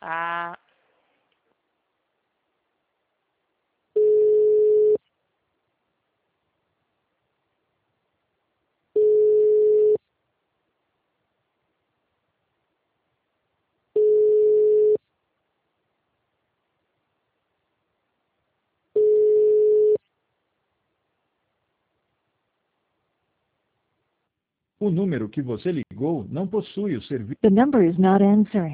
Tá. O número que você ligou não possui o serviço. The number is not answering.